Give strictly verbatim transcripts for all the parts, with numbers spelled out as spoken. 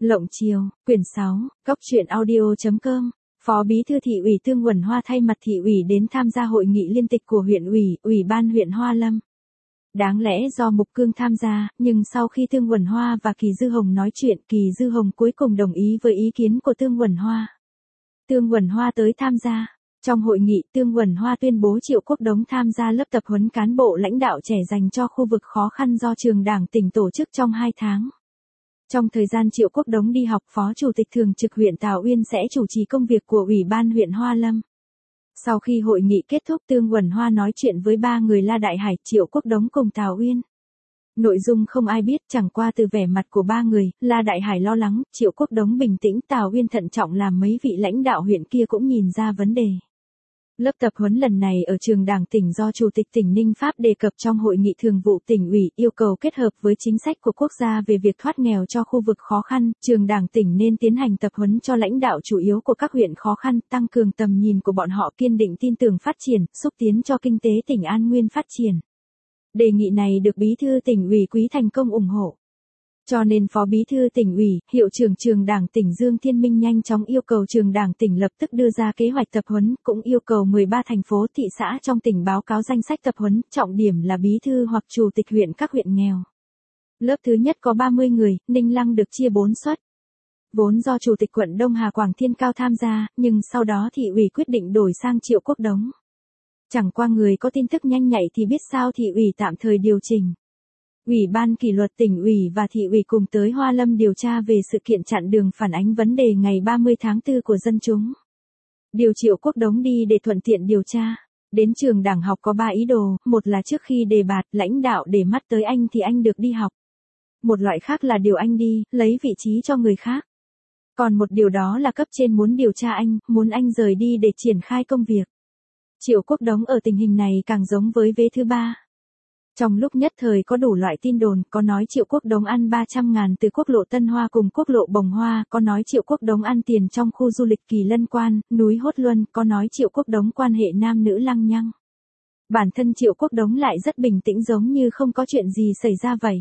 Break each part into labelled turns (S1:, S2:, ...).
S1: Lộng Chiều, quyển sáu, góc truyện audio chấm com. Phó Bí thư Thị ủy Tương Quẩn Hoa thay mặt thị ủy đến tham gia hội nghị liên tịch của huyện ủy, ủy ban huyện Hoa Lâm. Đáng lẽ do Mục Cương tham gia, nhưng sau khi Tương Quẩn Hoa và Kỳ Dư Hồng nói chuyện, Kỳ Dư Hồng cuối cùng đồng ý với ý kiến của Tương Quẩn Hoa. Tương Quẩn Hoa tới tham gia. Trong hội nghị, Tương Quẩn Hoa tuyên bố Triệu Quốc Đống tham gia lớp tập huấn cán bộ lãnh đạo trẻ dành cho khu vực khó khăn do trường Đảng tỉnh tổ chức trong hai tháng. Trong thời gian Triệu Quốc Đống đi học, Phó Chủ tịch Thường trực huyện Tào Uyên sẽ chủ trì công việc của Ủy ban huyện Hoa Lâm. Sau khi hội nghị kết thúc, Tương Quẩn Hoa nói chuyện với ba người La Đại Hải, Triệu Quốc Đống cùng Tào Uyên. Nội dung không ai biết, chẳng qua từ vẻ mặt của ba người, La Đại Hải lo lắng, Triệu Quốc Đống bình tĩnh, Tào Uyên thận trọng, làm mấy vị lãnh đạo huyện kia cũng nhìn ra vấn đề. Lớp tập huấn lần này ở trường Đảng tỉnh do Chủ tịch tỉnh Ninh Pháp đề cập trong hội nghị thường vụ tỉnh ủy, yêu cầu kết hợp với chính sách của quốc gia về việc thoát nghèo cho khu vực khó khăn, trường Đảng tỉnh nên tiến hành tập huấn cho lãnh đạo chủ yếu của các huyện khó khăn, tăng cường tầm nhìn của bọn họ, kiên định tin tưởng phát triển, xúc tiến cho kinh tế tỉnh An Nguyên phát triển. Đề nghị này được Bí thư tỉnh ủy Quý Thành Công ủng hộ. Cho nên Phó Bí thư tỉnh ủy, Hiệu trưởng trường Đảng tỉnh Dương Thiên Minh nhanh chóng yêu cầu trường Đảng tỉnh lập tức đưa ra kế hoạch tập huấn, cũng yêu cầu mười ba thành phố thị xã trong tỉnh báo cáo danh sách tập huấn, trọng điểm là bí thư hoặc chủ tịch huyện các huyện nghèo. Lớp thứ nhất có ba mươi người, Ninh Lăng được chia bốn suất. Vốn do Chủ tịch quận Đông Hà Quảng Thiên Cao tham gia, nhưng sau đó thị ủy quyết định đổi sang Triệu Quốc Đống. Chẳng qua người có tin tức nhanh nhạy thì biết sao thị ủy tạm thời điều chỉnh. Ủy ban kỷ luật tỉnh ủy và thị ủy cùng tới Hoa Lâm điều tra về sự kiện chặn đường phản ánh vấn đề ngày ba mươi tháng tư của dân chúng. Điều Triệu Quốc Đống đi để thuận tiện điều tra. Đến trường Đảng học có ba ý đồ, một là trước khi đề bạt, lãnh đạo để mắt tới anh thì anh được đi học. Một loại khác là điều anh đi, lấy vị trí cho người khác. Còn một điều đó là cấp trên muốn điều tra anh, muốn anh rời đi để triển khai công việc. Triệu Quốc Đống ở tình hình này càng giống với vế thứ ba. Trong lúc nhất thời có đủ loại tin đồn, có nói Triệu Quốc Đống ăn ba trăm ngàn từ quốc lộ Tân Hoa cùng quốc lộ Bồng Hoa, có nói Triệu Quốc Đống ăn tiền trong khu du lịch Kỳ Lân Quan, núi Hốt Luân, có nói Triệu Quốc Đống quan hệ nam nữ lăng nhăng. Bản thân Triệu Quốc Đống lại rất bình tĩnh giống như không có chuyện gì xảy ra vậy.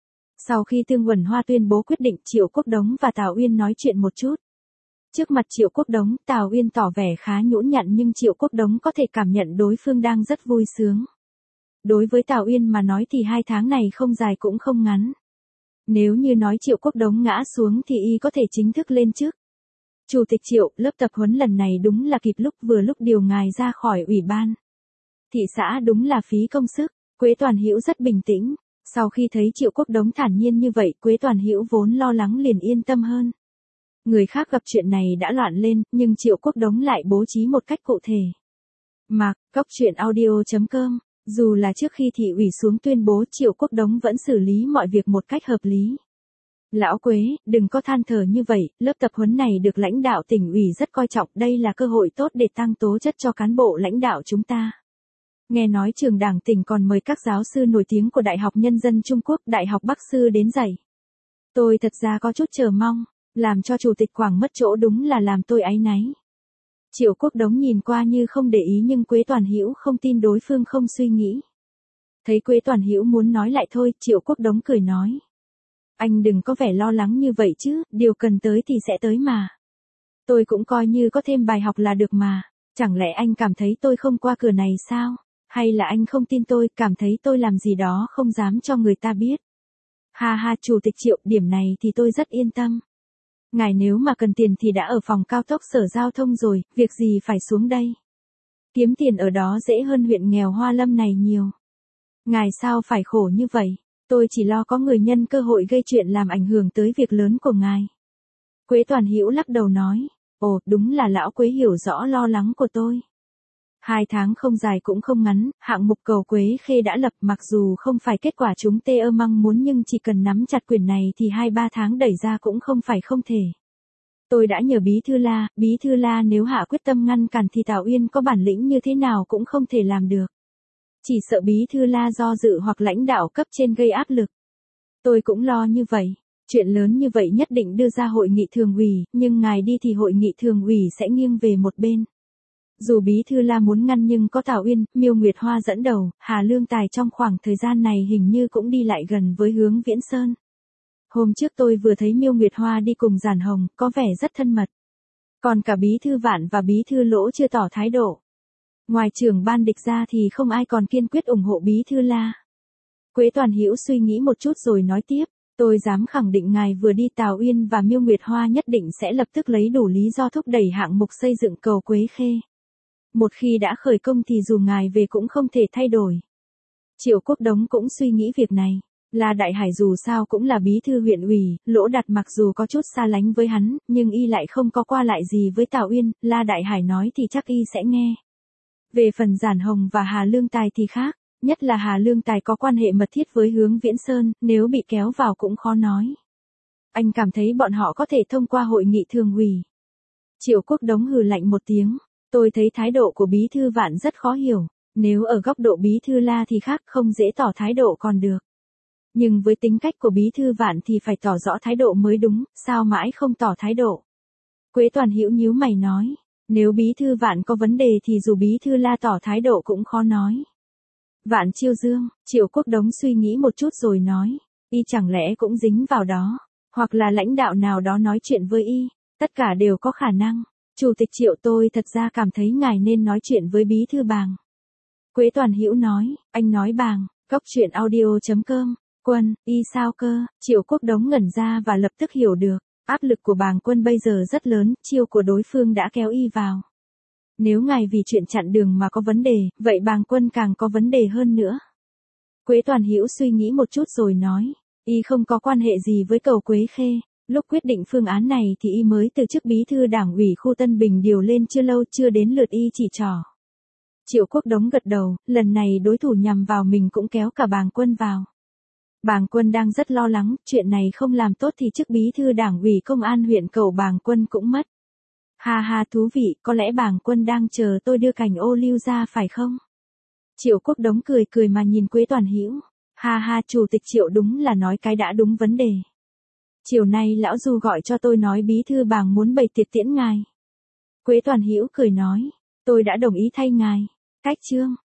S1: Sau khi Tương Quẩn Hoa tuyên bố quyết định, Triệu Quốc Đống và Tào Uyên nói chuyện một chút. Trước mặt Triệu Quốc Đống, Tào Uyên tỏ vẻ khá nhũn nhặn nhưng Triệu Quốc Đống có thể cảm nhận đối phương đang rất vui sướng. Đối với Tào Uyên mà nói thì hai tháng này không dài cũng không ngắn. Nếu như nói Triệu Quốc Đống ngã xuống thì y có thể chính thức lên chức. Chủ tịch Triệu, lớp tập huấn lần này đúng là kịp lúc, vừa lúc điều ngài ra khỏi ủy ban. Thị xã đúng là phí công sức. Quế Toàn Hữu rất bình tĩnh. Sau khi thấy Triệu Quốc Đống thản nhiên như vậy, Quế Toàn Hữu vốn lo lắng liền yên tâm hơn. Người khác gặp chuyện này đã loạn lên, nhưng Triệu Quốc Đống lại bố trí một cách cụ thể. Mạc, góc truyện audio chấm com. Dù là trước khi thị ủy xuống tuyên bố, Triệu Quốc Đống vẫn xử lý mọi việc một cách hợp lý. Lão Quế, đừng có than thở như vậy, lớp tập huấn này được lãnh đạo tỉnh ủy rất coi trọng, đây là cơ hội tốt để tăng tố chất cho cán bộ lãnh đạo chúng ta. Nghe nói trường Đảng tỉnh còn mời các giáo sư nổi tiếng của Đại học Nhân dân Trung Quốc, Đại học Bắc Sư đến dạy. Tôi thật ra có chút chờ mong, làm cho Chủ tịch Quảng mất chỗ đúng là làm tôi áy náy. Triệu Quốc Đống nhìn qua như không để ý nhưng Quế Toàn Hữu không tin đối phương không suy nghĩ. Thấy Quế Toàn Hữu muốn nói lại thôi, Triệu Quốc Đống cười nói. Anh đừng có vẻ lo lắng như vậy chứ, điều cần tới thì sẽ tới mà. Tôi cũng coi như có thêm bài học là được mà, chẳng lẽ anh cảm thấy tôi không qua cửa này sao? Hay là anh không tin tôi, cảm thấy tôi làm gì đó không dám cho người ta biết? Ha ha, Chủ tịch Triệu, điểm này thì tôi rất yên tâm. Ngài nếu mà cần tiền thì đã ở phòng cao tốc Sở Giao thông rồi, việc gì phải xuống đây? Kiếm tiền ở đó dễ hơn huyện nghèo Hoa Lâm này nhiều. Ngài sao phải khổ như vậy? Tôi chỉ lo có người nhân cơ hội gây chuyện làm ảnh hưởng tới việc lớn của ngài. Quế Toàn Hữu lắc đầu nói, ồ, đúng là lão Quế hiểu rõ lo lắng của tôi. Hai tháng không dài cũng không ngắn, hạng mục cầu Quế Khê đã lập, mặc dù không phải kết quả chúng tê ơ mong muốn nhưng chỉ cần nắm chặt quyền này thì hai ba tháng đẩy ra cũng không phải không thể. Tôi đã nhờ Bí Thư La, Bí Thư La nếu hạ quyết tâm ngăn cản thì Tào Uyên có bản lĩnh như thế nào cũng không thể làm được. Chỉ sợ Bí Thư La do dự hoặc lãnh đạo cấp trên gây áp lực. Tôi cũng lo như vậy. Chuyện lớn như vậy nhất định đưa ra hội nghị thường ủy, nhưng ngài đi thì hội nghị thường ủy sẽ nghiêng về một bên. Dù Bí Thư La muốn ngăn nhưng có Tào Uyên, Miêu Nguyệt Hoa dẫn đầu, Hà Lương Tài trong khoảng thời gian này hình như cũng đi lại gần với hướng Viễn Sơn. Hôm trước tôi vừa thấy Miêu Nguyệt Hoa đi cùng Giản Hồng, có vẻ rất thân mật. Còn cả bí thư Vạn và bí thư Lỗ chưa tỏ thái độ. Ngoài trưởng ban địch ra thì không ai còn kiên quyết ủng hộ bí thư La. Quế Toàn Hữu suy nghĩ một chút rồi nói tiếp, tôi dám khẳng định ngài vừa đi Tào Uyên và Miêu Nguyệt Hoa nhất định sẽ lập tức lấy đủ lý do thúc đẩy hạng mục xây dựng cầu Quế Khê. Một khi đã khởi công thì dù ngài về cũng không thể thay đổi. Triệu Quốc Đống cũng suy nghĩ việc này. La Đại Hải dù sao cũng là bí thư huyện ủy, Lỗ Đạt mặc dù có chút xa lánh với hắn, nhưng y lại không có qua lại gì với Tào Uyên, La Đại Hải nói thì chắc y sẽ nghe. Về phần Giản Hồng và Hà Lương Tài thì khác, nhất là Hà Lương Tài có quan hệ mật thiết với Hướng Viễn Sơn, nếu bị kéo vào cũng khó nói. Anh cảm thấy bọn họ có thể thông qua hội nghị thường ủy. Triệu Quốc Đống hừ lạnh một tiếng, tôi thấy thái độ của bí thư Vạn rất khó hiểu, nếu ở góc độ bí thư La thì khác, không dễ tỏ thái độ còn được. Nhưng với tính cách của bí thư Vạn thì phải tỏ rõ thái độ mới đúng, sao mãi không tỏ thái độ. Quế Toàn Hữu nhíu mày nói, nếu bí thư Vạn có vấn đề thì dù bí thư La tỏ thái độ cũng khó nói. Vạn Chiêu Dương, Triệu Quốc Đống suy nghĩ một chút rồi nói, y chẳng lẽ cũng dính vào đó, hoặc là lãnh đạo nào đó nói chuyện với y, tất cả đều có khả năng. Chủ tịch Triệu, tôi thật ra cảm thấy ngài nên nói chuyện với bí thư Bàng. Quế Toàn Hữu nói, anh nói Bàng, góc chuyện audio chấm com. Quân, y sao cơ? Triệu Quốc Đống ngẩn ra và lập tức hiểu được, áp lực của Bàng Quân bây giờ rất lớn, chiêu của đối phương đã kéo y vào. Nếu ngài vì chuyện chặn đường mà có vấn đề, vậy Bàng Quân càng có vấn đề hơn nữa. Quế Toàn Hữu suy nghĩ một chút rồi nói, y không có quan hệ gì với cầu Quế Khê, lúc quyết định phương án này thì y mới từ chức bí thư đảng ủy khu Tân Bình điều lên chưa lâu, chưa đến lượt y chỉ trỏ. Triệu Quốc Đống gật đầu, lần này đối thủ nhằm vào mình cũng kéo cả Bàng Quân vào. Bàng Quân đang rất lo lắng, chuyện này không làm tốt thì chức bí thư đảng ủy công an huyện Cầu Bàng Quân cũng mất. Ha ha, thú vị, có lẽ Bàng Quân đang chờ tôi đưa cành ô liu ra phải không? Triệu Quốc Đống cười cười mà nhìn Quế Toàn Hữu. Ha ha, chủ tịch Triệu đúng là nói cái đã đúng vấn đề. Chiều nay lão Du gọi cho tôi nói bí thư Bàng muốn bày tiệc tiễn ngài. Quế Toàn Hữu cười nói, tôi đã đồng ý thay ngài. Cách chương